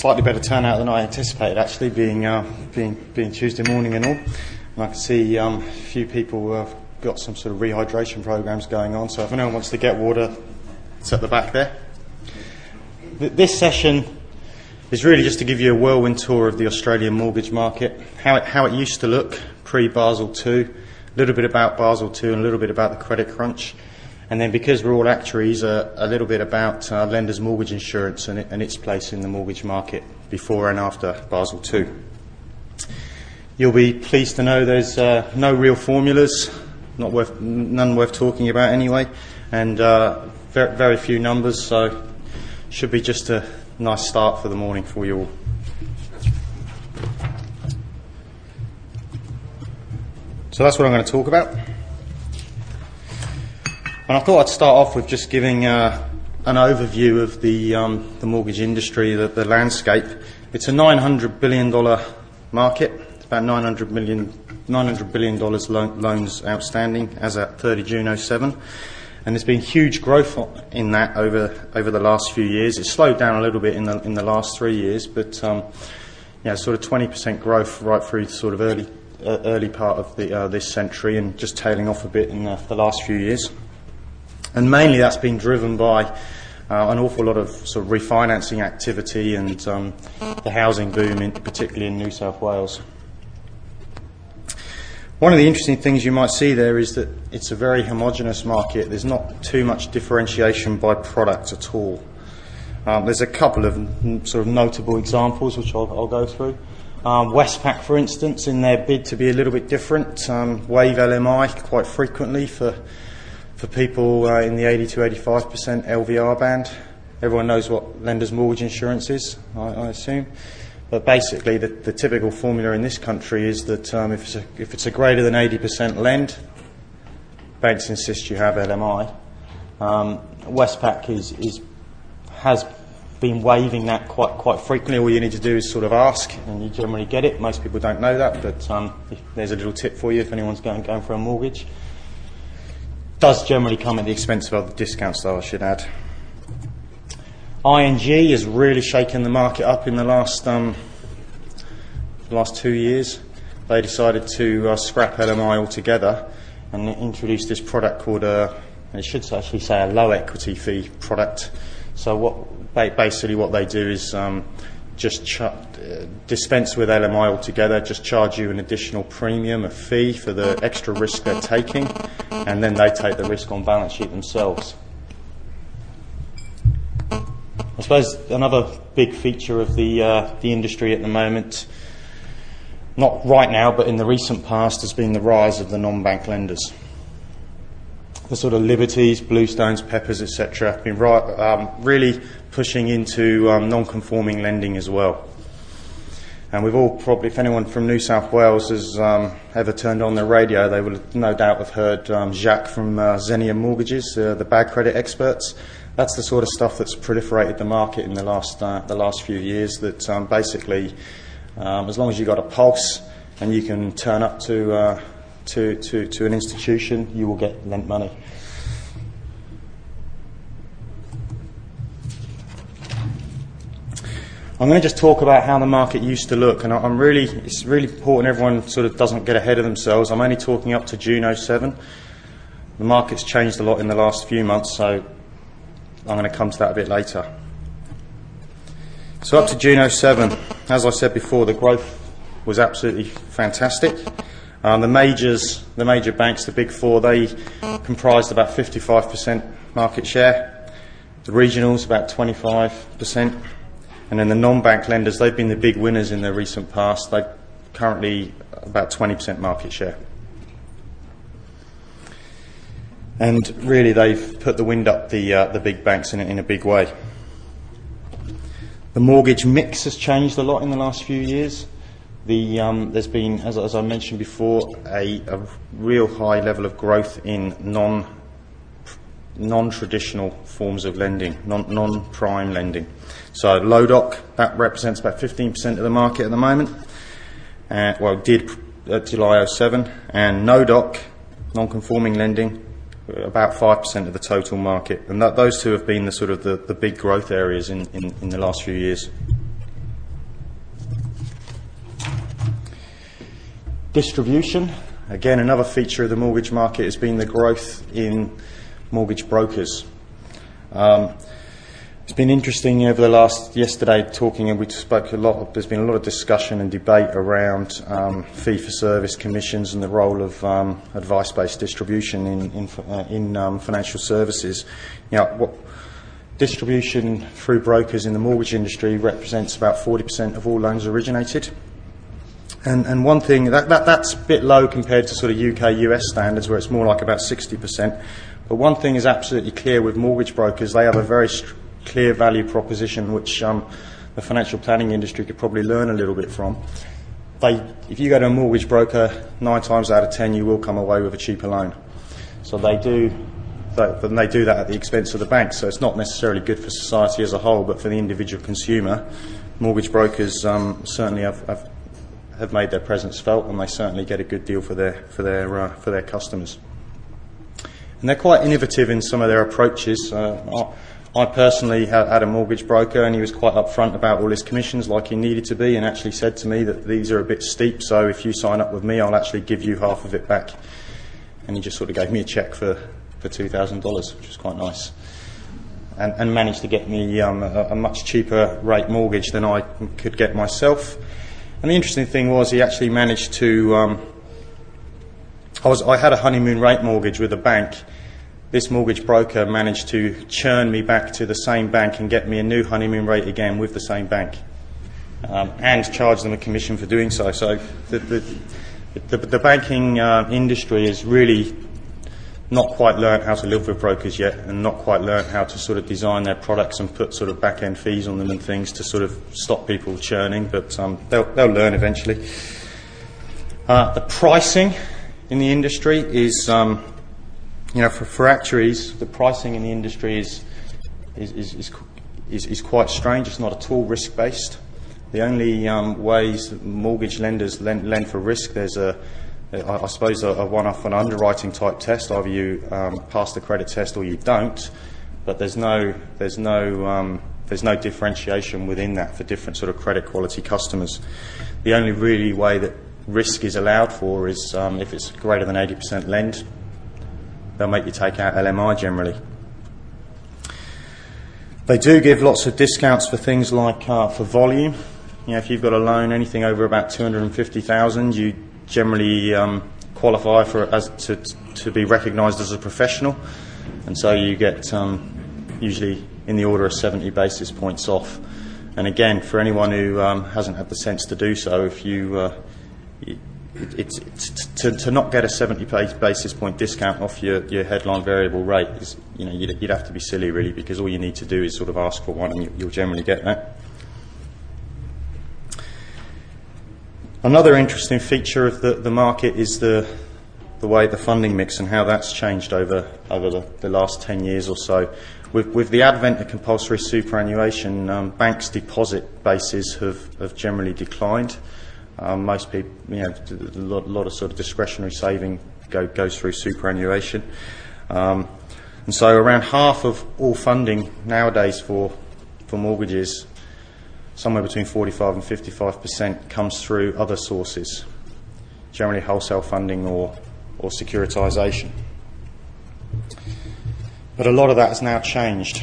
slightly better turnout than I anticipated, actually, being Tuesday morning and all. And I can see a few people who have got some sort of rehydration programs going on. So if anyone wants to get water, it's at the back there. This session is really just to give you a whirlwind tour of the Australian mortgage market, how it used to look pre-Basel II, a little bit about Basel II and a little bit about the credit crunch. And then, because we're all actuaries, a little bit about lenders' mortgage insurance and its place in the mortgage market before and after Basel II. You'll be pleased to know there's no real formulas, none worth talking about anyway, and very few numbers, so should be just a nice start for the morning for you all. So that's what I'm going to talk about. And I thought I'd start off with just giving an overview of the mortgage industry, the landscape. It's a $900 billion market. It's about $900 billion loans outstanding as at 30 June 2007. And there's been huge growth in that over the last few years. It's slowed down a little bit in the last 3 years, but sort of 20% growth right through the sort of early part of this century, and just tailing off a bit in the last few years. And mainly that's been driven by an awful lot of sort of refinancing activity and the housing boom, particularly in New South Wales. One of the interesting things you might see there is that it's a very homogenous market. There's not too much differentiation by product at all. There's a couple of sort of notable examples which I'll go through. Westpac, for instance, in their bid to be a little bit different, waive LMI quite frequently for people in the 80 to 85% LVR band. Everyone knows what lenders' mortgage insurance is, I assume. But basically, the typical formula in this country is that if it's a greater than 80% lend, banks insist you have LMI. Westpac has been waiving that quite frequently. All you need to do is sort of ask, and you generally get it. Most people don't know that, but there's a little tip for you if anyone's going for a mortgage. Does generally come at the expense of other discounts, though, I should add. ING has really shaken the market up in the last 2 years. They decided to scrap LMI altogether and introduce this product called it should actually say a low equity fee product. So basically what they do is just dispense with LMI altogether, just charge you an additional premium, a fee for the extra risk they're taking, and then they take the risk on balance sheet themselves. I suppose another big feature of the industry at the moment, not right now but in the recent past, has been the rise of the non-bank lenders. The sort of Liberties, Bluestones, Peppers, etc. have been really pushing into non-conforming lending as well. And we've all probably, if anyone from New South Wales has ever turned on their radio, they will no doubt have heard Jacques from Xenia Mortgages, the bad credit experts. That's the sort of stuff that's proliferated the market in the last few years. That basically, as long as you've got a pulse and you can turn up to an institution, you will get lent money. I'm going to just talk about how the market used to look, and it's really important everyone sort of doesn't get ahead of themselves. I'm only talking up to June 2007. The market's changed a lot in the last few months, so I'm going to come to that a bit later. So up to June 2007, as I said before, the growth was absolutely fantastic. The major banks, the big four, they comprised about 55% market share. The regionals, about 25%. And then the non-bank lenders, they've been the big winners in the recent past. They're currently about 20% market share. And really, they've put the wind up the big banks in a big way. The mortgage mix has changed a lot in the last few years. There's been, as I mentioned before, a real high level of growth in non-traditional forms of lending, non-prime lending. So low doc, that represents about 15% of the market at the moment. Did at July 2007, and no doc, non-conforming lending, about 5% of the total market. And those two have been the big growth areas in the last few years. Distribution. Again, another feature of the mortgage market has been the growth in mortgage brokers. It's been interesting over the yesterday talking, and we spoke a lot. There's been a lot of discussion and debate around fee-for-service commissions and the role of advice-based distribution in financial services. What distribution through brokers in the mortgage industry represents about 40% of all loans originated. And one thing that's a bit low compared to sort of UK, US standards, where it's more like about 60%. But one thing is absolutely clear with mortgage brokers: they have a very clear value proposition, which the financial planning industry could probably learn a little bit from. If you go to a mortgage broker, 9 times out of 10 you will come away with a cheaper loan. So they do that at the expense of the bank. So it's not necessarily good for society as a whole, but for the individual consumer, mortgage brokers certainly have made their presence felt, and they certainly get a good deal for their customers. And they're quite innovative in some of their approaches. I personally had a mortgage broker, and he was quite upfront about all his commissions, like he needed to be, and actually said to me that these are a bit steep, so if you sign up with me, I'll actually give you half of it back. And he just sort of gave me a cheque for $2,000, which was quite nice, and managed to get me a much cheaper rate mortgage than I could get myself. And the interesting thing was, he actually managed to... I had a honeymoon rate mortgage with a bank. This mortgage broker managed to churn me back to the same bank and get me a new honeymoon rate again with the same bank, and charge them a commission for doing so. So the banking industry has really not quite learned how to live with brokers yet, and not quite learned how to sort of design their products and put sort of back-end fees on them and things to sort of stop people churning, but they'll learn eventually. The pricing in the industry is... for actuaries, the pricing in the industry is quite strange. It's not at all risk-based. The only ways that mortgage lenders lend for risk, there's I suppose a one-off, an underwriting type test. Either you pass the credit test or you don't. But there's no differentiation within that for different sort of credit quality customers. The only really way that risk is allowed for is if it's greater than 80% lend. They'll make you take out LMI generally. They do give lots of discounts for things like for volume. If you've got a loan anything over about 250,000, you generally qualify for to be recognised as a professional, and so you get usually in the order of 70 basis points off. And again, for anyone who hasn't had the sense to do so, if you to not get a 70 basis point discount off your headline variable rate is, you'd have to be silly really, because all you need to do is sort of ask for one, and you'll generally get that. Another interesting feature of the market is the way the funding mix and how that's changed over the last 10 years or so. With the advent of compulsory superannuation, banks' deposit bases have generally declined. Most people, a lot of sort of discretionary saving goes through superannuation, and so around half of all funding nowadays for mortgages, somewhere between 45 and 55%, comes through other sources, generally wholesale funding or securitisation. But a lot of that has now changed.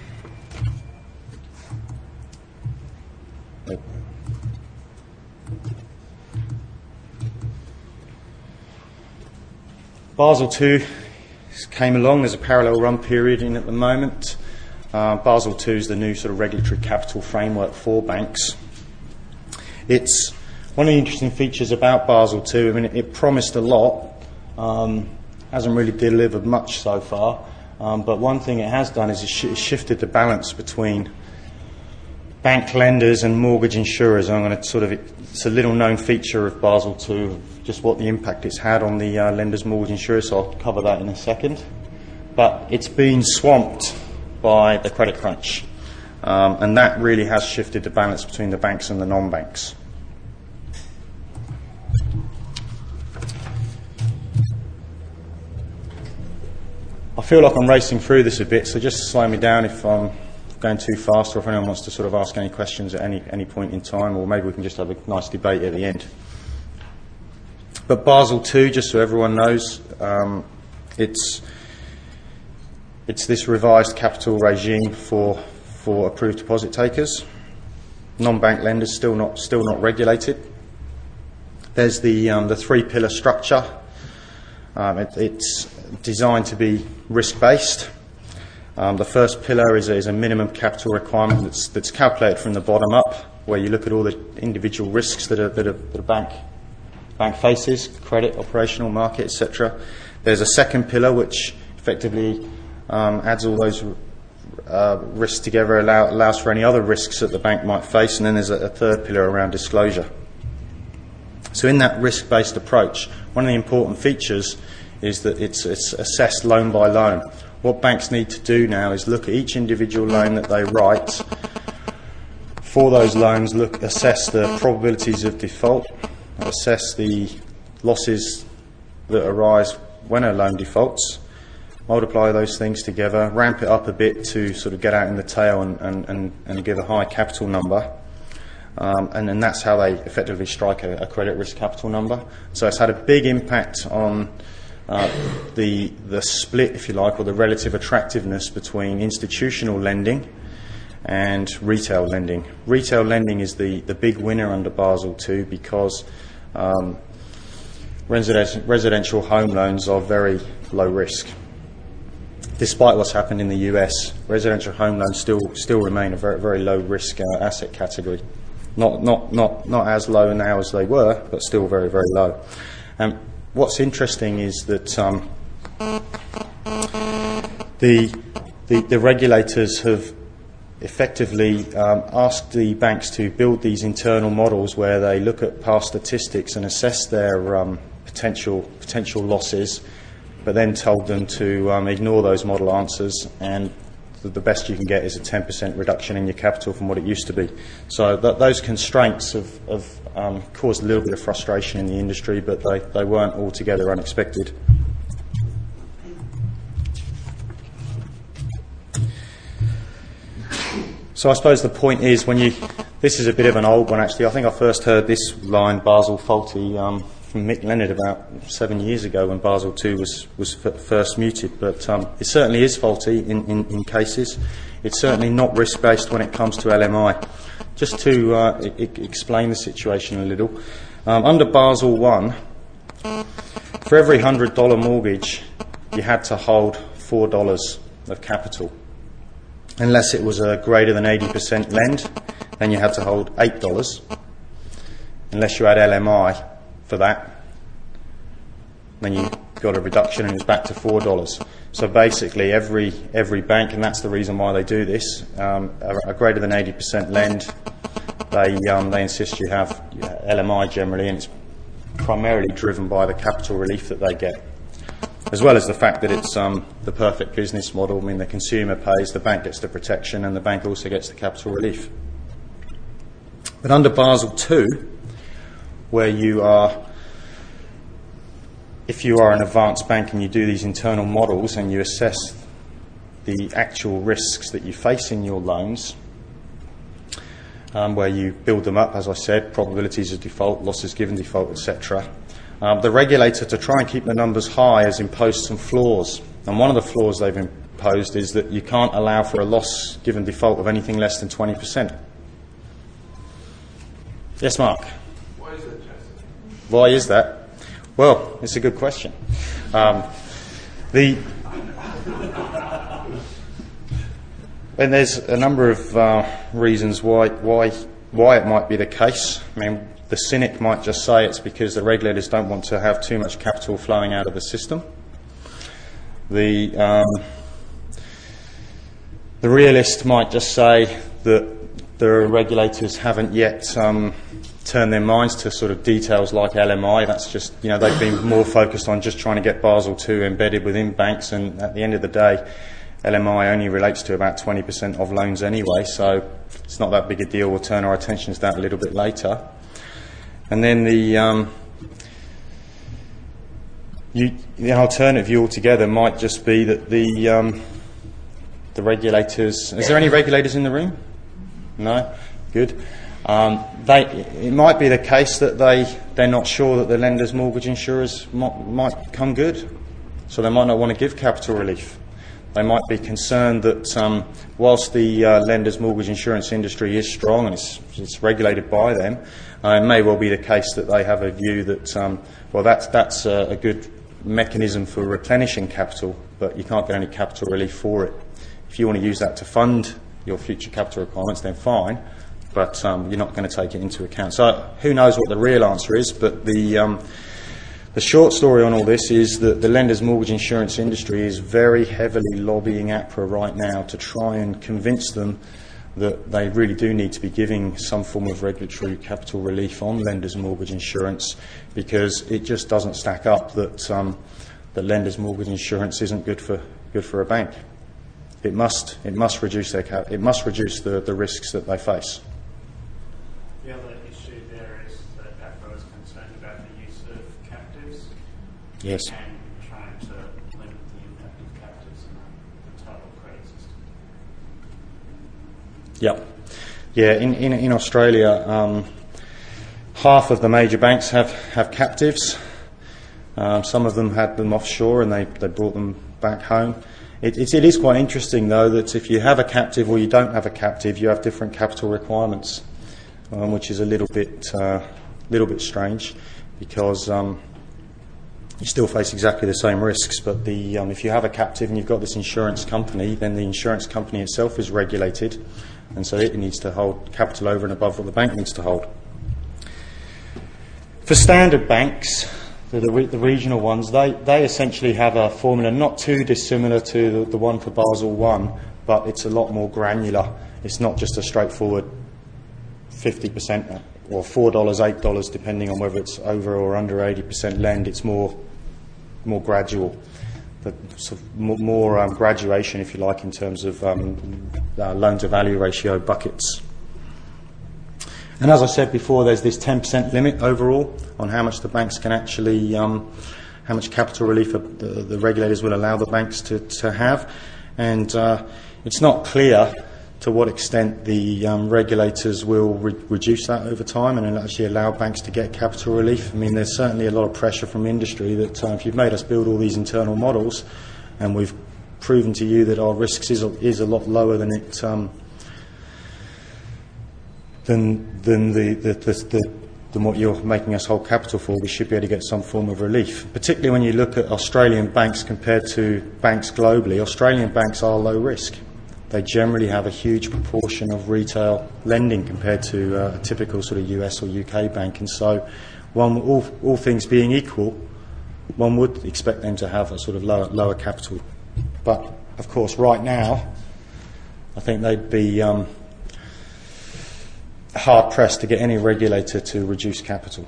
Basel II came along. There's a parallel run period in at the moment. Basel II is the new sort of regulatory capital framework for banks. It's one of the interesting features about Basel II. I mean, it promised a lot, hasn't really delivered much so far. But one thing it has done is it shifted the balance between bank lenders and mortgage insurers. I'm going to it's a little known feature of Basel II, just what the impact it's had on the lenders, mortgage insurers, so I'll cover that in a second. But it's been swamped by the credit crunch, and that really has shifted the balance between the banks and the non-banks. I feel like I'm racing through this a bit, so just slow me down if I'm going too fast, or if anyone wants to sort of ask any questions at any point in time, or maybe we can just have a nice debate at the end. But Basel II, just so everyone knows, it's this revised capital regime for approved deposit takers. Non-bank lenders still not regulated. There's the three-pillar structure. It's designed to be risk-based. The first pillar is a minimum capital requirement that's calculated from the bottom up, where you look at all the individual risks that a bank faces: credit, operational, market, etc. There's a second pillar which effectively adds all those risks together, allows for any other risks that the bank might face, and then there's a third pillar around disclosure. So in that risk-based approach, one of the important features is that it's assessed loan by loan. What banks need to do now is look at each individual loan that they write. For those loans, assess the probabilities of default, assess the losses that arise when a loan defaults, multiply those things together, ramp it up a bit to sort of get out in the tail and give a high capital number. And then that's how they effectively strike a credit risk capital number. So it's had a big impact on the split, if you like, or the relative attractiveness between institutional lending and retail lending. Retail lending is the big winner under Basel II because residential home loans are very low risk. Despite what's happened in the US, residential home loans still remain a very, very low risk asset category. Not as low now as they were, but still very, very low. What's interesting is that the regulators have effectively asked the banks to build these internal models where they look at past statistics and assess their potential losses, but then told them to ignore those model answers, and the best you can get is a 10% reduction in your capital from what it used to be. So those constraints have caused a little bit of frustration in the industry, but they weren't altogether unexpected. So I suppose the point is, this is a bit of an old one actually. I think I first heard this line, Basel faulty, from Mick Leonard about 7 years ago when Basel II was first mooted, but it certainly is faulty in cases. It's certainly not risk-based when it comes to LMI. Just to explain the situation a little, under Basel I, for every $100 mortgage, you had to hold $4 of capital. Unless it was a greater than 80% lend, then you had to hold $8. Unless you had LMI for that, then you got a reduction and it was back to $4. So basically every bank, and that's the reason why they do this, a greater than 80% lend, they insist you have LMI generally, and it's primarily driven by the capital relief that they get, as well as the fact that it's the perfect business model. I mean, the consumer pays, the bank gets the protection, and the bank also gets the capital relief. But under Basel II, where if you are an advanced bank and you do these internal models and you assess the actual risks that you face in your loans, where you build them up, as I said, probabilities of default, losses given default, etc. The regulator, to try and keep the numbers high, has imposed some flaws. And one of the flaws they've imposed is that you can't allow for a loss given default of anything less than 20%. Yes, Mark? Why is that, Jesse? Why is that? Well, it's a good question. And there's a number of reasons why it might be the case. I mean, the cynic might just say it's because the regulators don't want to have too much capital flowing out of the system. The realist might just say that the regulators haven't yet turned their minds to sort of details like LMI. That's just, they've been more focused on just trying to get Basel II embedded within banks, and at the end of the day, LMI only relates to about 20% of loans anyway, so it's not that big a deal. We'll turn our attention to that a little bit later. And then the alternative view altogether might just be that the regulators... Is there any regulators in the room? No? Good. It might be the case that they're not sure that the lenders' mortgage insurers might come good, so they might not want to give capital relief. They might be concerned that whilst the lenders' mortgage insurance industry is strong and it's regulated by them, it may well be the case that they have a view that, well, that's a good mechanism for replenishing capital, but you can't get any capital relief for it. If you want to use that to fund your future capital requirements, then fine, but you're not going to take it into account. So who knows what the real answer is, but the short story on all this is that the lenders' mortgage insurance industry is very heavily lobbying APRA right now to try and convince them that they really do need to be giving some form of regulatory capital relief on lenders' mortgage insurance, because it just doesn't stack up that lenders' mortgage insurance isn't good for a bank. It must reduce the risks that they face. The other issue there is that APRA is concerned about the use of captives. Yes. And trying to limit the impact of captives on the total credit system. Yep. Yeah, in Australia, half of the major banks have captives. Some of them had them offshore and they brought them back home. It is quite interesting, though, that if you have a captive or you don't have a captive, you have different capital requirements, which is a little bit strange, because you still face exactly the same risks. But if you have a captive and you've got this insurance company, then the insurance company itself is regulated, and so it needs to hold capital over and above what the bank needs to hold. For standard banks, the regional ones, they essentially have a formula not too dissimilar to the one for Basel I, but it's a lot more granular. It's not just a straightforward 50% or $4, $8, depending on whether it's over or under 80% lend. It's more gradual, sort of more graduation, if you like, in terms of loan-to-value ratio buckets. And as I said before, there's this 10% limit overall on how much the banks can actually, how much capital relief the regulators will allow the banks to have. And it's not clear to what extent the regulators will reduce that over time and actually allow banks to get capital relief. I mean, there's certainly a lot of pressure from industry that if you've made us build all these internal models and we've proven to you that our risks is a lot lower than it than what you're making us hold capital for, we should be able to get some form of relief. Particularly when you look at Australian banks compared to banks globally, Australian banks are low risk. They generally have a huge proportion of retail lending compared to a typical sort of US or UK bank, and so all things being equal, one would expect them to have a sort of lower capital. But of course, right now, I think they'd be hard pressed to get any regulator to reduce capital.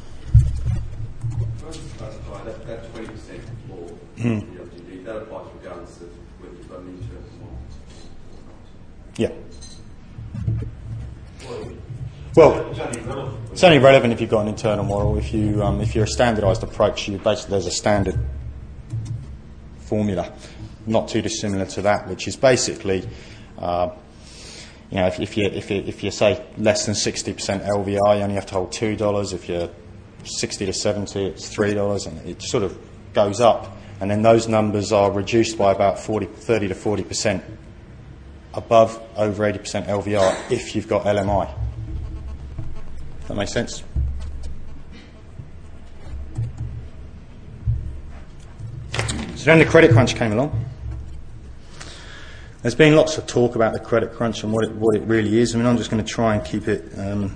That 20% floor, that applies regardless of whether you've got an insurance or not. Yeah. Well, it's only relevant if you've got an internal model. If you're a standardised approach, there's a standard formula, not too dissimilar to that, which is basically. If you say less than 60% LVI, you only have to hold $2. If you're 60 to 70, it's $3, and it sort of goes up. And then those numbers are reduced by about 30 to 40% above over 80% LVR if you've got LMI. That makes sense? So then the credit crunch came along. There's been lots of talk about the credit crunch and what it really is. I mean, I'm just going to try and keep it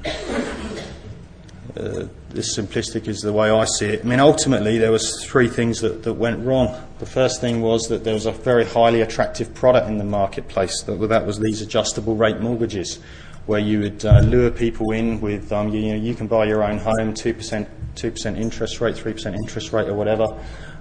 as simplistic as the way I see it. I mean, ultimately, there was three things that went wrong. The first thing was that there was a very highly attractive product in the marketplace. That was these adjustable rate mortgages, where you would lure people in with, you can buy your own home, 2% interest rate, 3% interest rate, or whatever.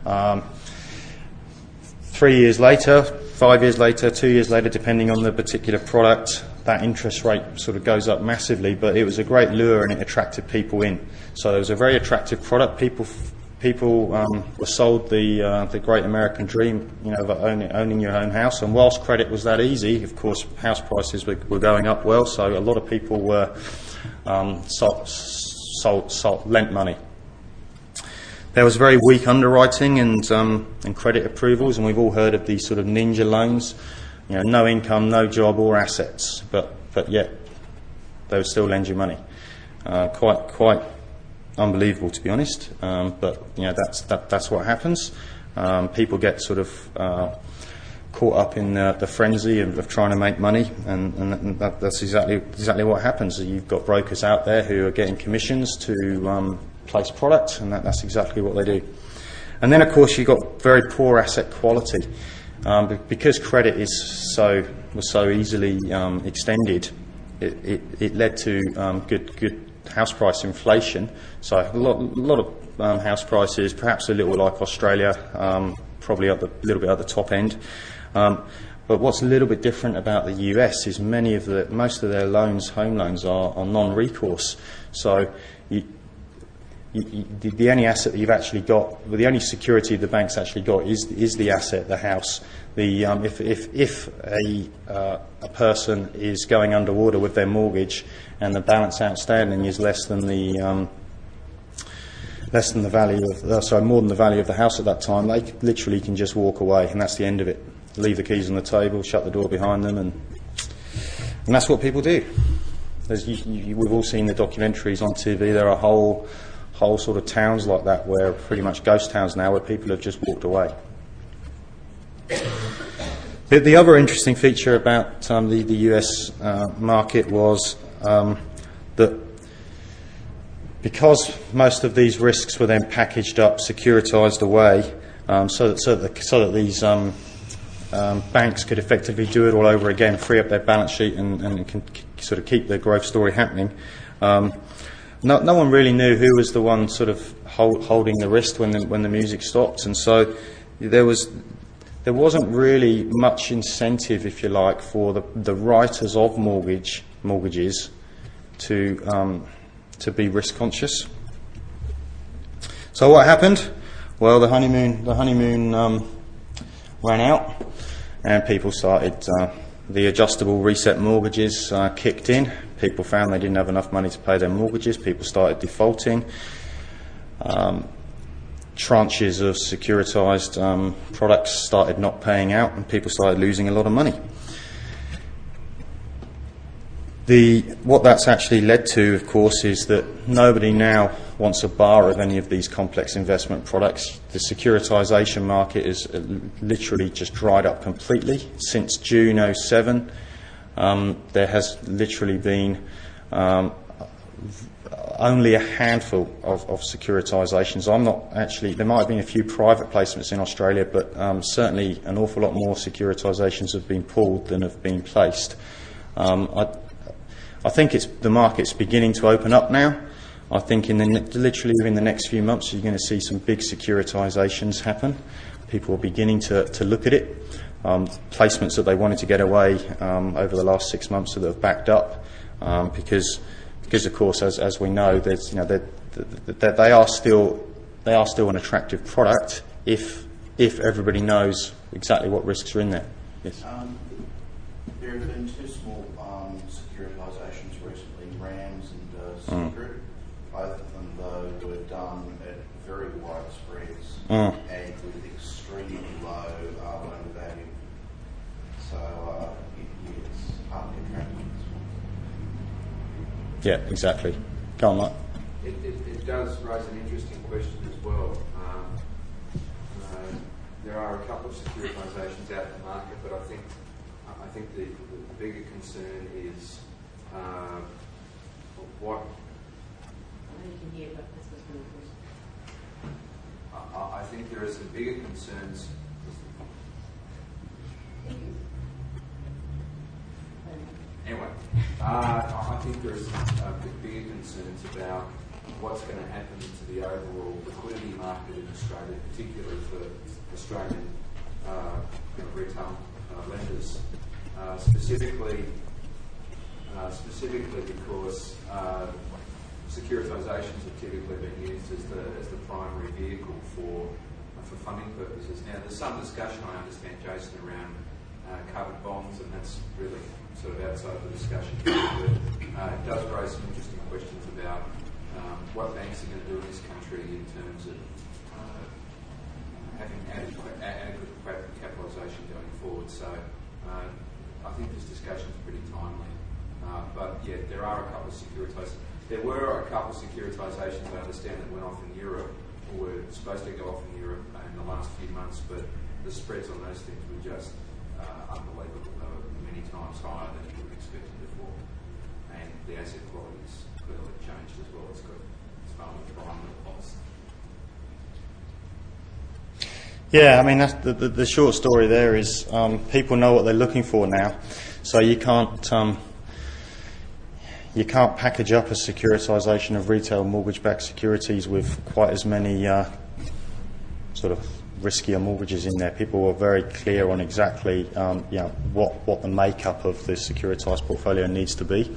3 years later, 5 years later, 2 years later, depending on the particular product, that interest rate sort of goes up massively. But it was a great lure and it attracted people in. So it was a very attractive product. People were sold the great American dream, of owning your own house. And whilst credit was that easy, of course, house prices were going up well. So a lot of people were lent money. There was very weak underwriting and credit approvals, and we've all heard of these sort of ninja loans. No income, no job or assets, but yet they would still lend you money. Quite unbelievable, to be honest. But that's what happens. People get sort of caught up in the frenzy of trying to make money, and that's exactly what happens. You've got brokers out there who are getting commissions to place product, and that's exactly what they do. And then, of course, you've got very poor asset quality. Because credit was so easily extended, it led to good house price inflation. So a lot of house prices, perhaps a little like Australia, probably a little bit at the top end. But what's a little bit different about the US is most of their loans, home loans, are non-recourse. So the only asset that you've actually got, the only security the bank's actually got is the asset, the house. If a person is going underwater with their mortgage and the balance outstanding is more than the value of the house at that time, they literally can just walk away, and that's the end of it. Leave the keys on the table, shut the door behind them, and that's what people do. We've all seen the documentaries on TV. There are whole sort of towns like that, where pretty much ghost towns now, where people have just walked away. The other interesting feature about the US market was that because most of these risks were then packaged up, securitized away, so that these banks could effectively do it all over again, free up their balance sheet, and can sort of keep their growth story happening. No one really knew who was the one sort of holding the wrist when the music stopped, and so there wasn't really much incentive, if you like, for the writers of mortgages to be risk conscious. So what happened? Well, the honeymoon ran out, and people started. The adjustable reset mortgages kicked in. People found they didn't have enough money to pay their mortgages. People started defaulting. Tranches of securitized products started not paying out, and people started losing a lot of money. What that's actually led to, of course, is that nobody now wants a bar of any of these complex investment products. The securitization market is literally just dried up completely. Since June 2007, there has literally been only a handful of securitisations. There might have been a few private placements in Australia, but certainly an awful lot more securitisations have been pulled than have been placed. I think the market's beginning to open up now. I think literally within the next few months you're going to see some big securitisations happen. People are beginning to look at it. Placements that they wanted to get away over the last 6 months that have backed up because of course, as we know, there's they are still an attractive product if everybody knows exactly what risks are in there. Yes. There have been two small securitisations recently, Rams and Secret. Both of them, though, were done at very wide spreads and with extremely low loan value. So it's hardly attractive. Yeah, exactly. Go on, Mike. It does raise an interesting question as well. There are a couple of securitisations out in the market, but I think the bigger concern is what. I think there are some bigger concerns. Anyway, I think there are some bigger concerns about what's going to happen to the overall liquidity market in Australia, particularly for Australian retail lenders, specifically because securitisations have typically been used as the primary vehicle for funding purposes. Now, there's some discussion, I understand, Jason, around covered bonds, and that's really sort of outside the discussion. But it does raise some interesting questions about what banks are going to do in this country in terms of having adequate capitalisation going forward. So I think this discussion is pretty timely. But yeah, there are a couple of securitisations. There were a couple of securitisations, I understand, that went off in Europe, or were supposed to go off in Europe in the last few months, but the spreads on those things were just unbelievable. They were many times higher than you would have expected before. And the asset quality has clearly changed as well. It's got far more prime than it was. Yeah, I mean, that's the short story there is people know what they're looking for now, so you can't package up a securitisation of retail mortgage-backed securities with quite as many sort of riskier mortgages in there. People were very clear on exactly what the makeup of the securitised portfolio needs to be.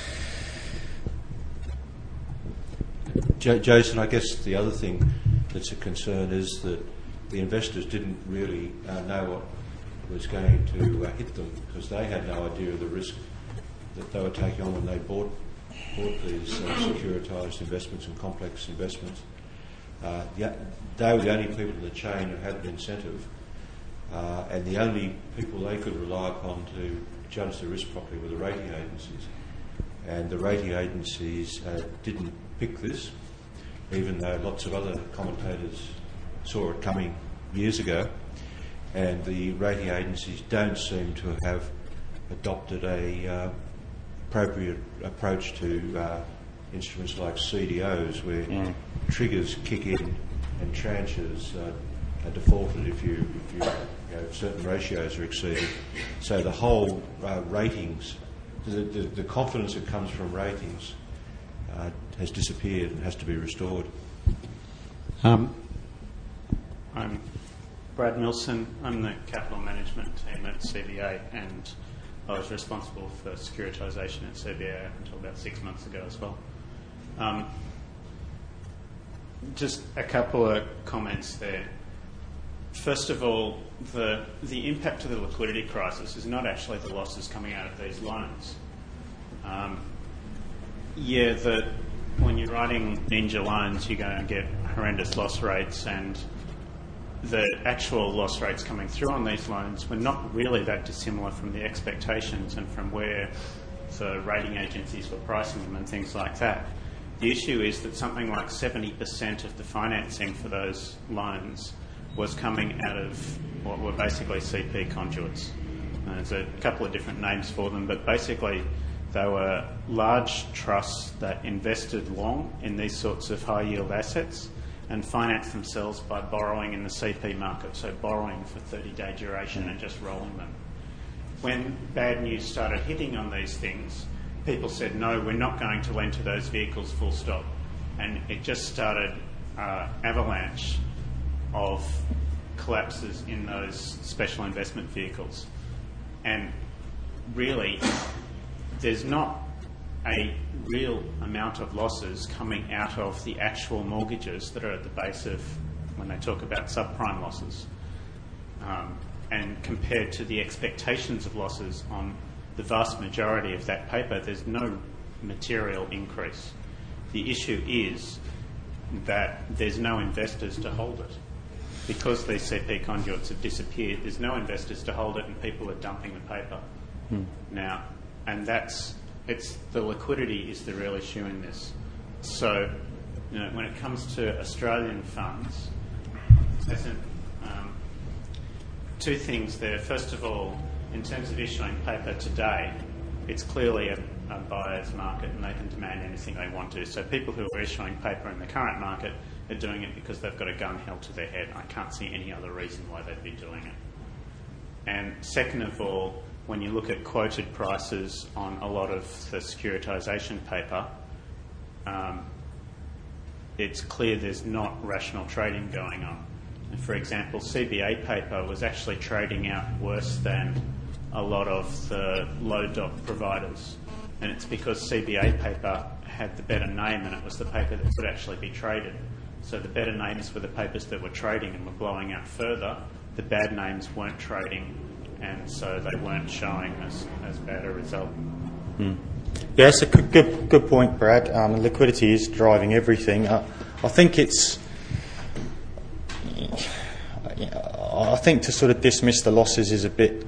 Jason, I guess the other thing that's a concern is that the investors didn't really know what was going to hit them, because they had no idea of the risk that they were taking on when they bought these securitised investments and complex investments. They were the only people in the chain who had an incentive, and the only people they could rely upon to judge the risk properly were the rating agencies. And the rating agencies didn't pick this, even though lots of other commentators saw it coming years ago. And the rating agencies don't seem to have adopted a appropriate approach to instruments like CDOs, where triggers kick in and tranches are defaulted if certain ratios are exceeded. So the whole ratings, the confidence that comes from ratings has disappeared and has to be restored. I'm Brad Milson. I'm the capital management team at CBA, and I was responsible for securitisation at CBA until about 6 months ago as well. Just a couple of comments there. First of all, the impact of the liquidity crisis is not actually the losses coming out of these loans. When you're writing ninja loans, you're going to get horrendous loss rates, and the actual loss rates coming through on these loans were not really that dissimilar from the expectations and from where the rating agencies were pricing them and things like that. The issue is that something like 70% of the financing for those loans was coming out of what were basically CP conduits. There's a couple of different names for them, but basically they were large trusts that invested long in these sorts of high-yield assets and financed themselves by borrowing in the CP market, so borrowing for 30-day duration and just rolling them. When bad news started hitting on these things, people said, no, we're not going to lend to those vehicles, full stop. And it just started avalanche of collapses in those special investment vehicles. And really, there's not a real amount of losses coming out of the actual mortgages that are at the base of when they talk about subprime losses. And compared to the expectations of losses on the vast majority of that paper, there's no material increase. The issue is that there's no investors to hold it. Because these CP conduits have disappeared, there's no investors to hold it, and people are dumping the paper now. And the liquidity is the real issue in this. So, when it comes to Australian funds, two things there. First of all, in terms of issuing paper today, it's clearly a buyer's market, and they can demand anything they want to. So people who are issuing paper in the current market are doing it because they've got a gun held to their head. I can't see any other reason why they'd be doing it. And second of all, when you look at quoted prices on a lot of the securitisation paper, it's clear there's not rational trading going on. And for example, CBA paper was actually trading out worse than a lot of the low doc providers. And it's because CBA paper had the better name, and it was the paper that could actually be traded. So the better names were the papers that were trading and were blowing out further. The bad names weren't trading, and so they weren't showing as bad a result. Yeah, it's a good point, Brad. Liquidity is driving everything. I think it's. I think to sort of dismiss the losses is a bit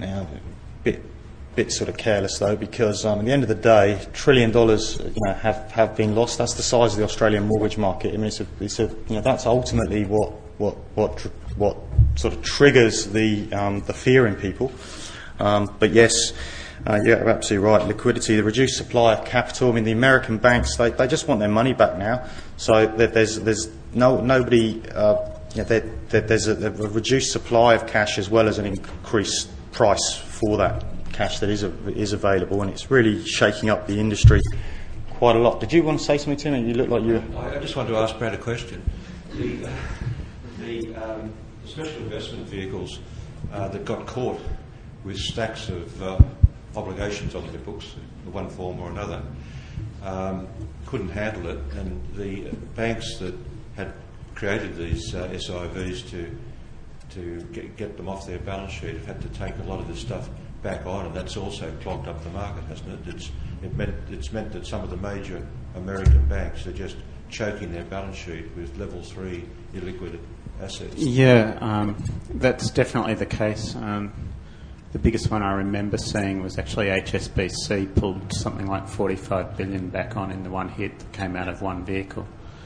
sort of careless, though, because at the end of the day, $1 trillion have been lost. That's the size of the Australian mortgage market. I mean, that's ultimately what sort of triggers the fear in people. But yes. You're absolutely right. Liquidity, the reduced supply of capital. I mean, the American banks, they just want their money back now. So there's nobody. There's a reduced supply of cash as well as an increased price for that cash that is available, and it's really shaking up the industry quite a lot. Did you want to say something, Tim? You look like you. I just wanted to ask Brad a question. The special investment vehicles that got caught with stacks of obligations on their books, in one form or another, couldn't handle it, and the banks that had created these SIVs to get them off their balance sheet have had to take a lot of this stuff back on, and that's also clogged up the market, hasn't it? It's meant that some of the major American banks are just choking their balance sheet with level 3 illiquid assets. Yeah, that's definitely the case. The biggest one I remember seeing was actually HSBC pulled something like $45 billion back on in the one hit that came out of one vehicle.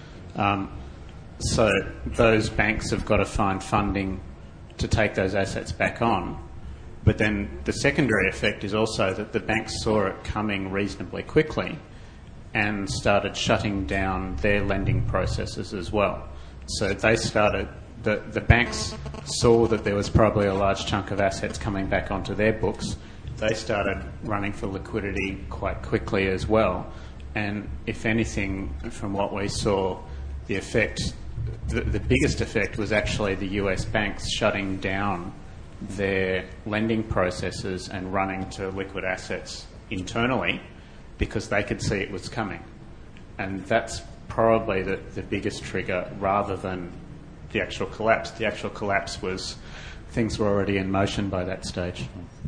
So those banks have got to find funding to take those assets back on. But then the secondary effect is also that the banks saw it coming reasonably quickly and started shutting down their lending processes as well. So they started... The banks saw that there was probably a large chunk of assets coming back onto their books. They started running for liquidity quite quickly as well. And if anything, from what we saw, the effect, the biggest effect was actually the US banks shutting down their lending processes and running to liquid assets internally because they could see it was coming. And that's probably the biggest trigger rather than the actual collapse. The actual collapse was things were already in motion by that stage.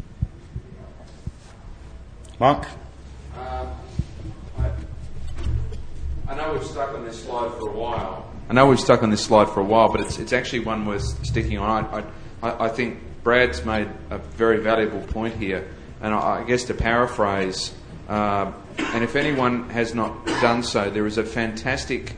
Mark? I know we've stuck on this slide for a while. But it's actually one worth sticking on. I think Brad's made a very valuable point here, and I guess to paraphrase, and if anyone has not done so, there is a fantastic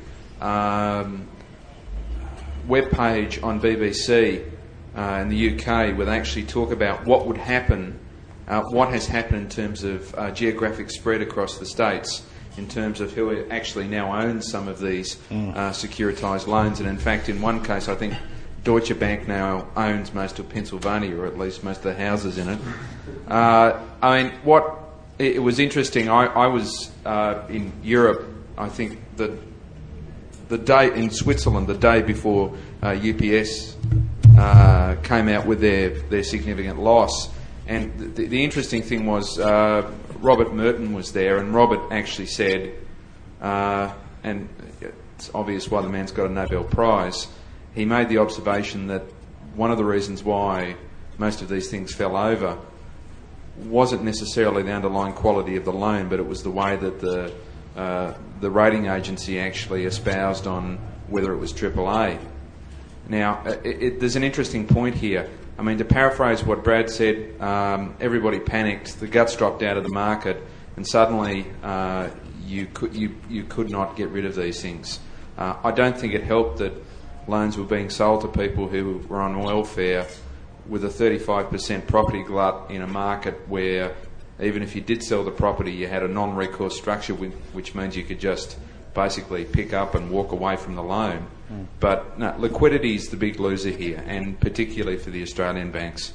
web page on BBC in the UK where they actually talk about what would happen, what has happened in terms of geographic spread across the states, in terms of who actually now owns some of these securitised loans. And in fact, in one case, I think Deutsche Bank now owns most of Pennsylvania, or at least most of the houses in it. It was interesting. I was in Europe, I think, the day in Switzerland, the day before UPS came out with their significant loss. And the interesting thing was Robert Merton was there, and Robert actually said, and it's obvious why the man's got a Nobel Prize, he made the observation that one of the reasons why most of these things fell over wasn't necessarily the underlying quality of the loan, but it was the way that the rating agency actually espoused on whether it was AAA. Now, there's an interesting point here. I mean, to paraphrase what Brad said, everybody panicked, the guts dropped out of the market, and suddenly you could not get rid of these things. I don't think it helped that loans were being sold to people who were on welfare with a 35% property glut in a market where even if you did sell the property, you had a non-recourse structure, which means you could just basically pick up and walk away from the loan. But no, liquidity is the big loser here, and particularly for the Australian banks.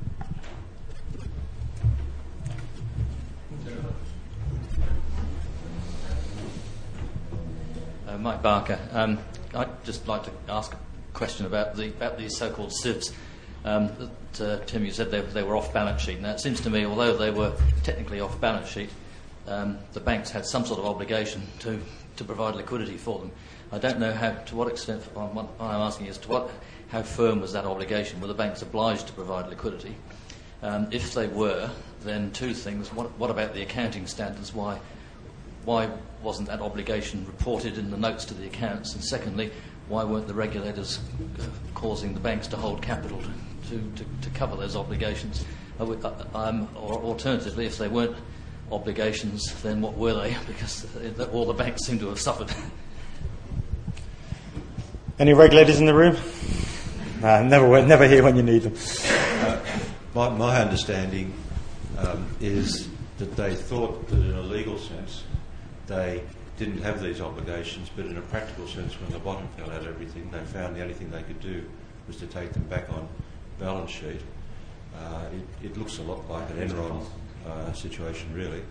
Mike Barker. I'd just like to ask a question about these so-called SIVs. Tim, you said they were off balance sheet. Now it seems to me, although they were technically off balance sheet, the banks had some sort of obligation to provide liquidity for them. I don't know to what extent. What I'm asking is how firm was that obligation? Were the banks obliged to provide liquidity? If they were, then two things. What about the accounting standards? Why wasn't that obligation reported in the notes to the accounts? And secondly, why weren't the regulators causing the banks to hold capital to cover those obligations? Or alternatively, if they weren't obligations, then what were they? Because all the banks seem to have suffered. Any regulators in the room? No, never here when you need them. My understanding is that they thought that in a legal sense they didn't have these obligations, but in a practical sense, when the bottom fell out of everything, they found the only thing they could do was to take them back on balance sheet. It looks a lot like an Enron situation, really.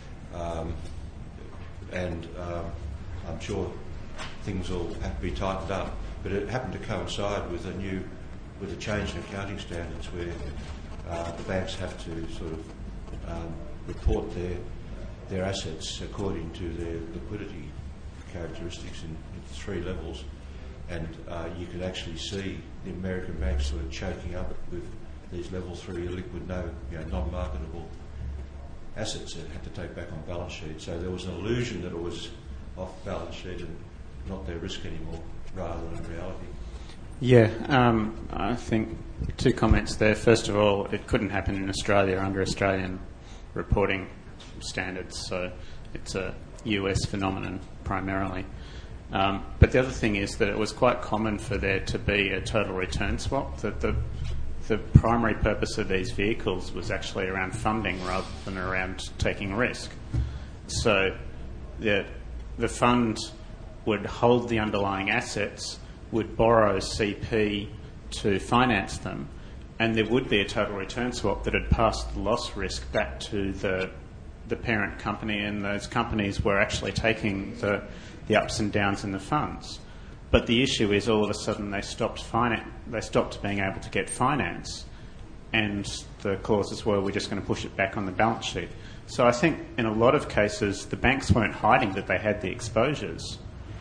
And I'm sure things will have to be tightened up, but it happened to coincide with a change in accounting standards where the banks have to sort of report their assets according to their liquidity characteristics in 3 levels, and you can actually see the American banks sort of choking up with these level 3 liquid, non-marketable assets that had to take back on balance sheet. So there was an illusion that it was off balance sheet and not their risk anymore, rather than reality. Yeah, I think 2 comments there. First of all, it couldn't happen in Australia under Australian reporting standards, so it's a US phenomenon primarily. But the other thing is that it was quite common for there to be a total return swap, that the primary purpose of these vehicles was actually around funding rather than around taking risk. So the fund would hold the underlying assets, would borrow CP to finance them, and there would be a total return swap that had passed the loss risk back to the parent company, and those companies were actually taking the ups and downs in the funds. But the issue is all of a sudden they stopped being able to get finance, and the clauses were, we're just going to push it back on the balance sheet. So I think in a lot of cases the banks weren't hiding that they had the exposures,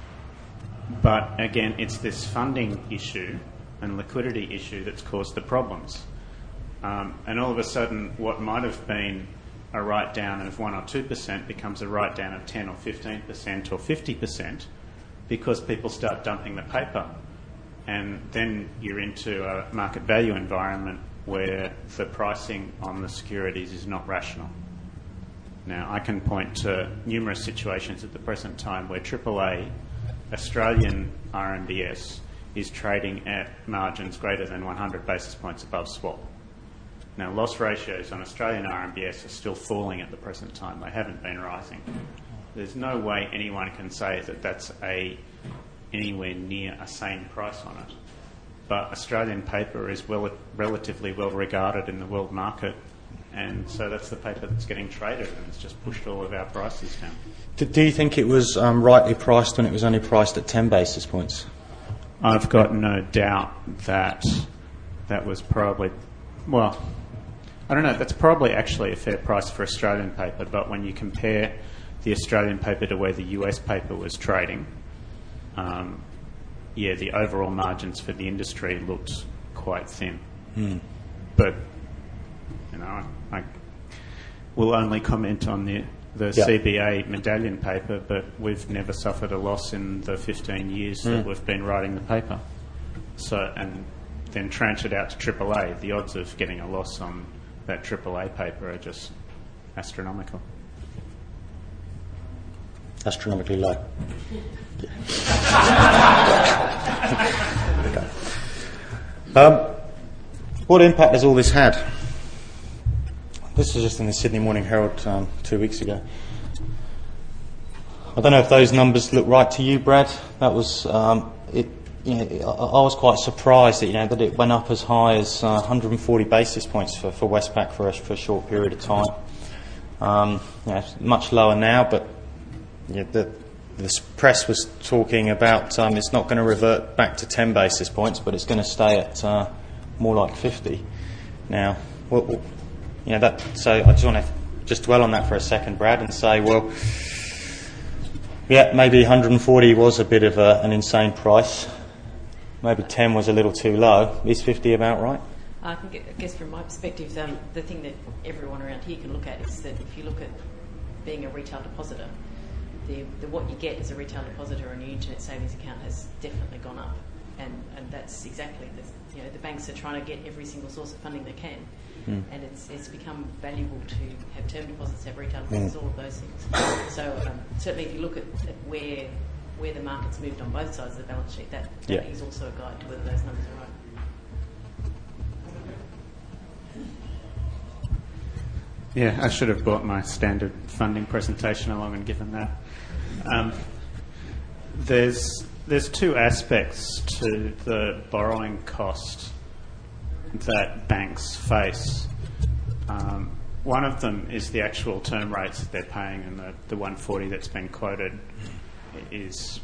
but again it's this funding issue and liquidity issue that's caused the problems. And all of a sudden what might have been a write-down of 1 or 2% becomes a write-down of 10 or 15% or 50% because people start dumping the paper. And then you're into a market value environment where the pricing on the securities is not rational. Now, I can point to numerous situations at the present time where AAA, Australian RMBS, is trading at margins greater than 100 basis points above swap. Now, loss ratios on Australian RMBS are still falling at the present time. They haven't been rising. There's no way anyone can say that that's anywhere near a sane price on it. But Australian paper is relatively well regarded in the world market, and so that's the paper that's getting traded, and it's just pushed all of our prices down. Do you think it was rightly priced when it was only priced at 10 basis points? I've got no doubt that was probably, well, I don't know, that's probably actually a fair price for Australian paper, but when you compare the Australian paper to where the US paper was trading, the overall margins for the industry looked quite thin. But, I will only comment on the CBA medallion paper, but we've never suffered a loss in the 15 years that we've been writing the paper. So, and then tranche it out to AAA, the odds of getting a loss on that AAA paper are just astronomical. Astronomically low. What impact has all this had? This was just in the Sydney Morning Herald 2 weeks ago. I don't know if those numbers look right to you, Brad. That was I was quite surprised that it went up as high as 140 basis points for Westpac for a short period of time. It's much lower now, but the press was talking about it's not going to revert back to 10 basis points, but it's going to stay at more like 50. Now, so I just want to dwell on that for a second, Brad, and say, well, maybe 140 was a bit of an insane price. Maybe 10 was a little too low. Is 50 about right? I guess from my perspective, the thing that everyone around here can look at is that if you look at being a retail depositor, what you get as a retail depositor on your internet savings account has definitely gone up, and that's exactly the banks are trying to get every single source of funding they can, and it's become valuable to have term deposits, have retail deposits, all of those things. So certainly, if you look at where the market's moved on both sides of the balance sheet, that is also a guide to whether those numbers are right. Yeah, I should have brought my standard funding presentation along and given that. There's two aspects to the borrowing cost that banks face. One of them is the actual term rates that they're paying, and the 140 that's been quoted is,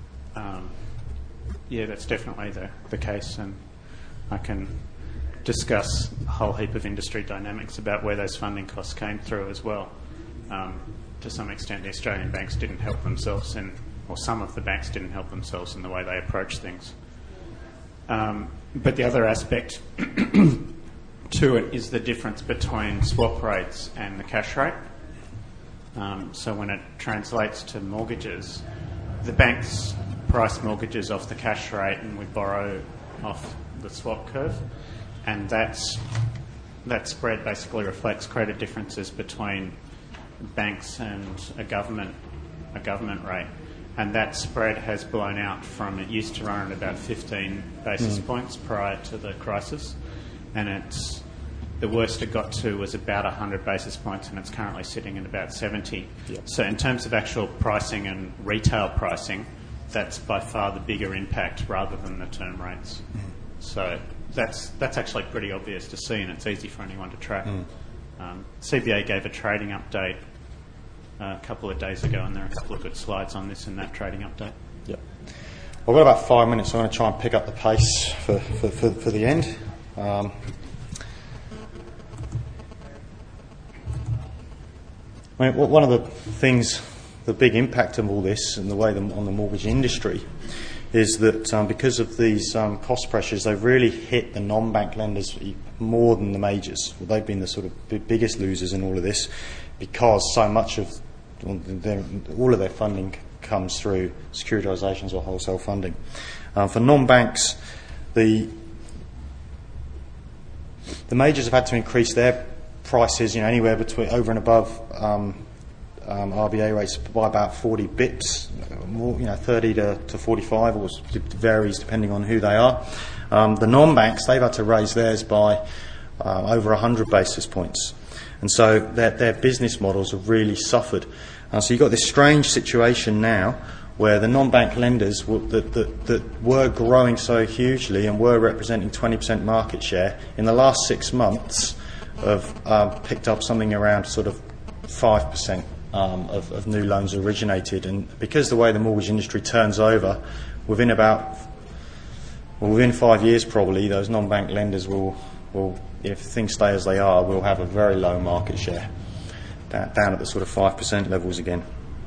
that's definitely the case, and I can discuss a whole heap of industry dynamics about where those funding costs came through as well. To some extent, the Australian banks didn't help themselves, or some of the banks didn't help themselves in the way they approach things. But the other aspect to it is the difference between swap rates and the cash rate. So when it translates to mortgages, the banks price mortgages off the cash rate and we borrow off the swap curve. And that spread basically reflects credit differences between banks and a government rate. And that spread has blown out from, it used to run at about 15 basis points prior to the crisis. And the worst it got to was about 100 basis points, and it's currently sitting at about 70. Yep. So in terms of actual pricing and retail pricing, that's by far the bigger impact rather than the term rates. So that's actually pretty obvious to see, and it's easy for anyone to track. CBA gave a trading update a couple of days ago, and there are a couple of good slides on this in that trading update. Yep. Well, we've got about 5 minutes, so I'm going to try and pick up the pace for the end. I mean, one of the things, the big impact of all this and the way on the mortgage industry is that because of these cost pressures, they've really hit the non-bank lenders more than the majors. Well, they've been the sort of biggest losers in all of this because so much of all of their funding comes through securitisations or wholesale funding. For non-banks, the majors have had to increase their prices, anywhere between over and above RBA rates by about 40 bits, more, 30 to 45, or it varies depending on who they are. The non-banks, they've had to raise theirs by over 100 basis points, and so their business models have really suffered. So you've got this strange situation now where the non-bank lenders that were growing so hugely and were representing 20% market share in the last 6 months have picked up something around sort of 5% of new loans originated, and because the way the mortgage industry turns over, within 5 years probably, those non-bank lenders will, if things stay as they are, will have a very low market share, down at the sort of 5% levels again.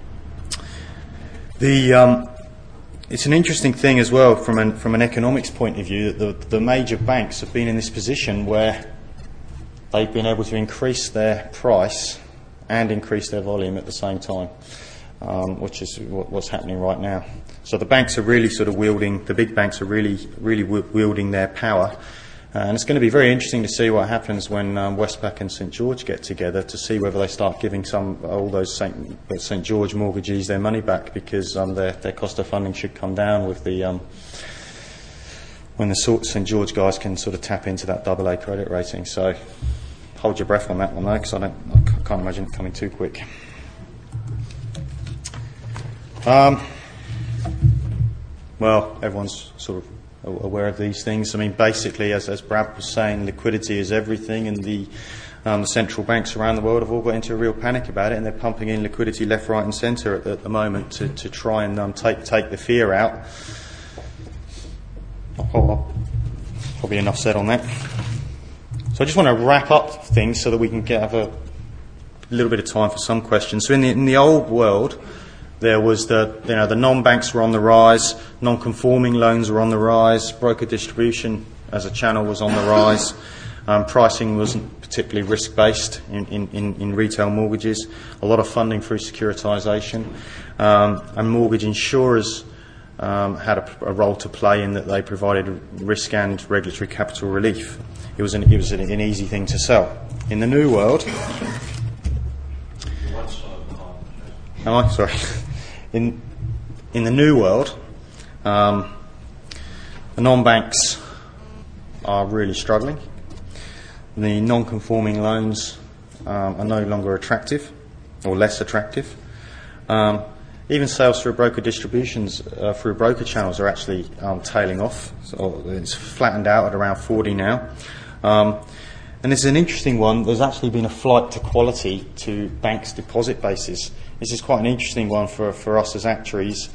It's an interesting thing as well from an economics point of view that the major banks have been in this position where they've been able to increase their price and increase their volume at the same time, which is what's happening right now. So the banks are really sort of the big banks are really wielding their power. And it's going to be very interesting to see what happens when Westpac and St George get together, to see whether they start giving all those St George mortgagees their money back, because their cost of funding should come down with when the St George guys can sort of tap into that AA credit rating. So hold your breath on that one though, because I can't imagine it coming too quick. Well, everyone's sort of aware of these things. I mean, basically, as Brad was saying, liquidity is everything, and the central banks around the world have all got into a real panic about it, and they're pumping in liquidity left, right and centre at the moment to try and take the fear out. Probably enough said on that. So I just want to wrap up things so that we can have a little bit of time for some questions. So in the old world, there was the non-banks were on the rise, non-conforming loans were on the rise, broker distribution as a channel was on the rise. Pricing wasn't particularly risk-based in retail mortgages. A lot of funding through securitisation. And mortgage insurers had a role to play in that they provided risk and regulatory capital relief. It was an easy thing to sell. In the new world... In the new world, the non-banks are really struggling. The non-conforming loans are no longer attractive, or less attractive. Even sales through broker distributions, through broker channels, are actually tailing off. So it's flattened out at around 40 now. And this is an interesting one. There's actually been a flight to quality to banks' deposit bases. This is quite an interesting one for us as actuaries.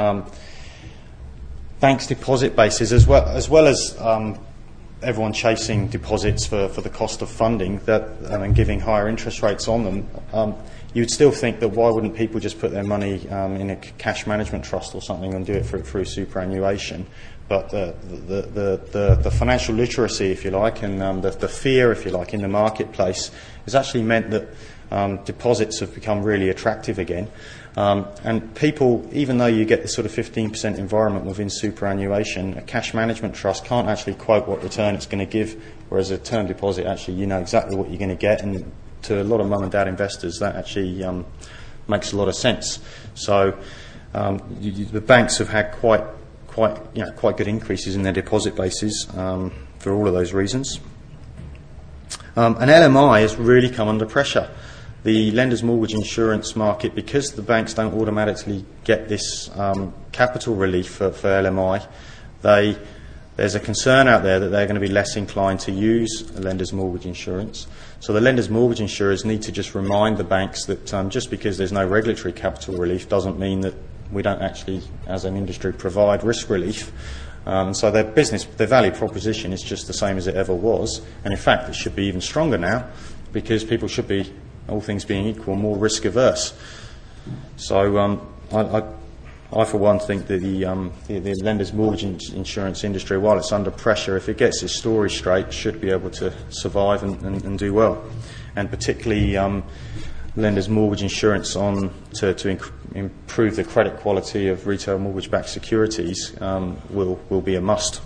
Banks' deposit bases, as well as everyone chasing deposits for the cost of funding and giving higher interest rates on them, you'd still think that why wouldn't people just put their money in a cash management trust or something and do it through superannuation? But the financial literacy, if you like, and the fear, if you like, in the marketplace has actually meant that deposits have become really attractive again. And people, even though you get the sort of 15% environment within superannuation, a cash management trust can't actually quote what return it's going to give, whereas a term deposit, actually, you know exactly what you're going to get. And to a lot of mum and dad investors, that actually makes a lot of sense. So the banks have had quite good increases in their deposit bases for all of those reasons. And LMI has really come under pressure. The lenders' mortgage insurance market, because the banks don't automatically get this capital relief for LMI, there's a concern out there that they're going to be less inclined to use lenders' mortgage insurance. So the lenders' mortgage insurers need to just remind the banks that just because there's no regulatory capital relief doesn't mean that we don't actually, as an industry, provide risk relief. So their value proposition is just the same as it ever was. And in fact, it should be even stronger now, because people should be, all things being equal, more risk averse. So I for one think that the lenders' mortgage insurance industry, while it's under pressure, if it gets its story straight, should be able to survive and do well. And particularly lenders' mortgage insurance to improve the credit quality of retail mortgage-backed securities will be a must.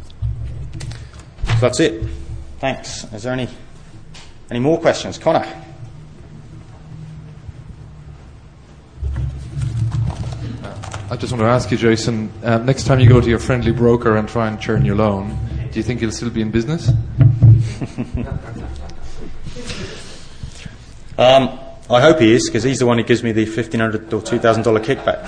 So that's it. Thanks. Is there any more questions? Connor? I just want to ask you, Jason, next time you go to your friendly broker and try and churn your loan, do you think he'll still be in business? I hope he is, because he's the one who gives me the $1,500 or $2,000 kickback.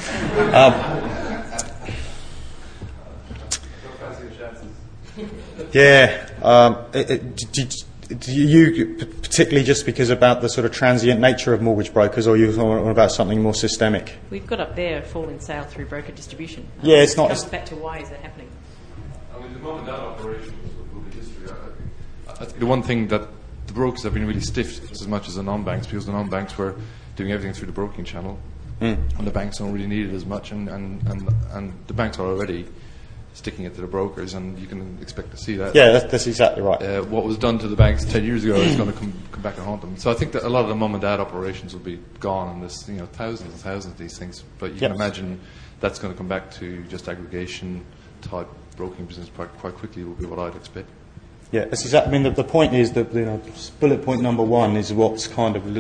Do you particularly just because about the sort of transient nature of mortgage brokers, or you on about something more systemic? We've got up there a fall in sale through broker distribution. Yeah, it's not. Comes back to why is that happening? I mean, the mum and dad operations will be history. I think the one thing that the brokers have been really stiff as much as the non-banks, because the non-banks were doing everything through the broking channel, and the banks don't really need it as much, and the banks are already sticking it to the brokers, and you can expect to see that. Yeah, that's exactly right. What was done to the banks 10 years ago is going to come back and haunt them. So I think that a lot of the mum and dad operations will be gone, and there's thousands and thousands of these things. But you can imagine that's going to come back to just aggregation type broking business quite quickly. Will be what I'd expect. Yeah, that's exactly. I mean, the point is that bullet point number 1 is what's kind of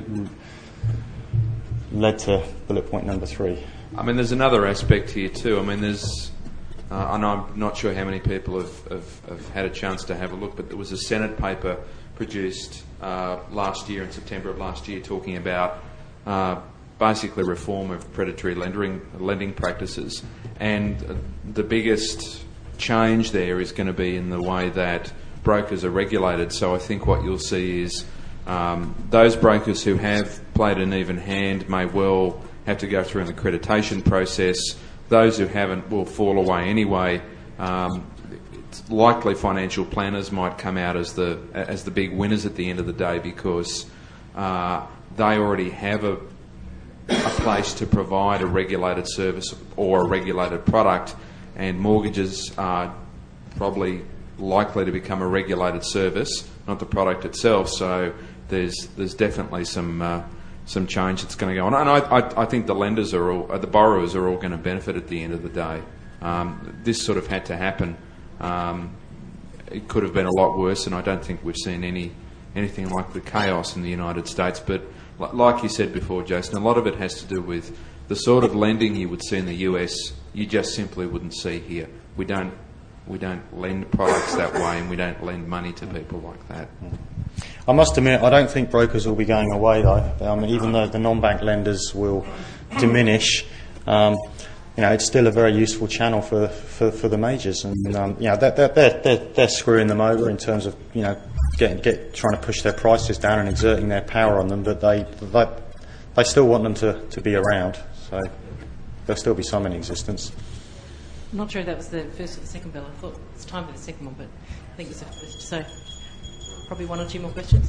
led to bullet point number 3. I mean, there's another aspect here too. I mean, there's. And I'm not sure how many people have had a chance to have a look, but there was a Senate paper produced last year, in September of last year, talking about basically reform of predatory lending practices. And the biggest change there is going to be in the way that brokers are regulated. So I think what you'll see is those brokers who have played an even hand may well have to go through an accreditation process. Those who haven't will fall away anyway. It's likely financial planners might come out as the big winners at the end of the day, because they already have a place to provide a regulated service or a regulated product, and mortgages are probably likely to become a regulated service, not the product itself. So there's definitely some change that's going to go on, and I think the lenders the borrowers are all going to benefit at the end of the day. This sort of had to happen. It could have been a lot worse, and I don't think we've seen anything like the chaos in the United States. But like you said before, Jason, a lot of it has to do with the sort of lending you would see in the US. You just simply wouldn't see here. We don't lend products that way, and we don't lend money to people like that. I must admit, I don't think brokers will be going away, though. Even though the non-bank lenders will diminish, it's still a very useful channel for the majors, and they're screwing them over in terms of trying to push their prices down and exerting their power on them. But they still want them to be around, so there'll still be some in existence. I'm not sure if that was the first or the second bill. I thought it's time for the second one, but I think it's the first. So probably one or two more questions.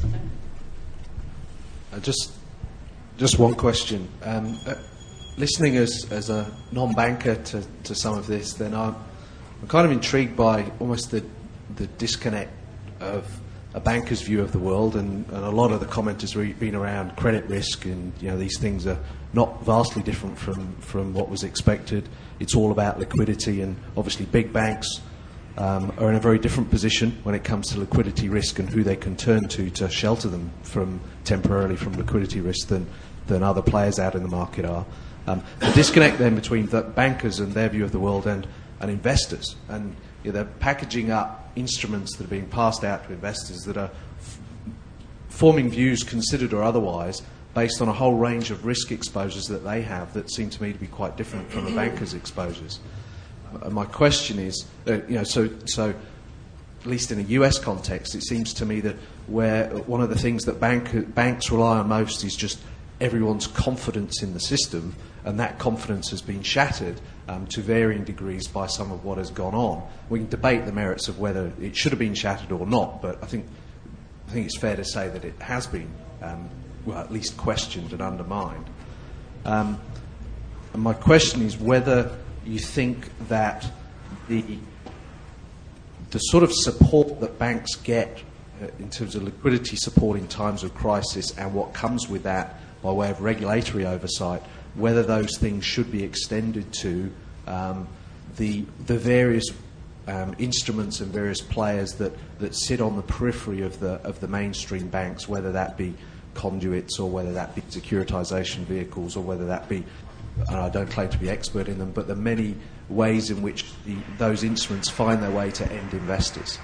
Just one question. Listening as a non-banker to some of this, then I'm kind of intrigued by almost the disconnect of a banker's view of the world, and a lot of the comment has been around credit risk, and these things are not vastly different from what was expected. It's all about liquidity, and obviously big banks are in a very different position when it comes to liquidity risk and who they can turn to shelter them temporarily from liquidity risk than other players out in the market are. The disconnect then between the bankers and their view of the world and investors, and they're packaging up instruments that are being passed out to investors that are forming views, considered or otherwise, based on a whole range of risk exposures that they have that seem to me to be quite different from the bankers' exposures. My question is, so at least in a US context, it seems to me that where one of the things that banks rely on most is just everyone's confidence in the system, and that confidence has been shattered to varying degrees by some of what has gone on. We can debate the merits of whether it should have been shattered or not, but I think it's fair to say that it has been, at least questioned and undermined. And my question is whether you think that the sort of support that banks get in terms of liquidity support in times of crisis and what comes with that by way of regulatory oversight, whether those things should be extended to the various instruments and various players that sit on the periphery of the mainstream banks, whether that be conduits or whether that be securitisation vehicles or whether that be, and I don't claim to be expert in them, but the many ways in which those instruments find their way to end investors.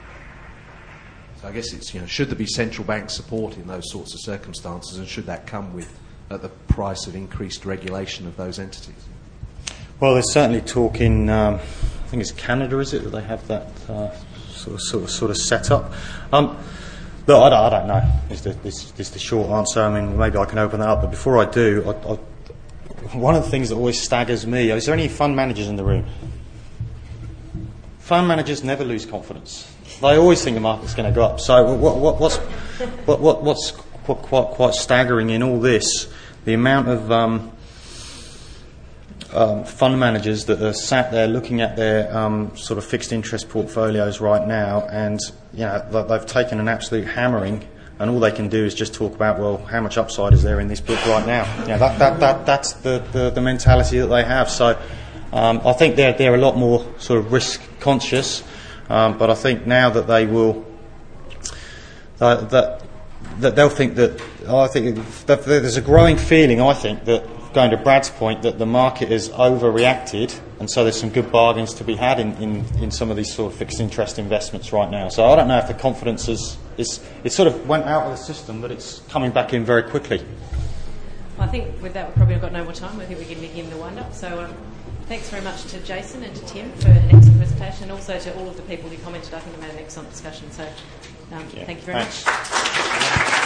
So I guess it's, should there be central bank support in those sorts of circumstances, and should that come with at the price of increased regulation of those entities? Well, there's certainly talk in, I think it's Canada, is it, that they have that sort of set up. Look, I don't know. Is the short answer? I mean, maybe I can open that up, but before I do, one of the things that always staggers me, is there any fund managers in the room? Fund managers never lose confidence. They always think the market's going to go up. So what's quite staggering in all this, the amount of fund managers that are sat there looking at their sort of fixed interest portfolios right now, and they've taken an absolute hammering, and all they can do is just talk about, well, how much upside is there in this book right now? That's the mentality that they have. So I think they're a lot more sort of risk conscious, but I think now that they will that they'll think that, I think that there's a growing feeling, I think, that, going to Brad's point, that the market has overreacted, and so there's some good bargains to be had in some of these sort of fixed interest investments right now. So I don't know if the confidence it sort of went out of the system, but it's coming back in very quickly. I think with that we've probably got no more time. I think we can begin the wind-up. So thanks very much to Jason and to Tim for an excellent presentation, and also to all of the people who commented. I think we made an excellent discussion. So thank you very much.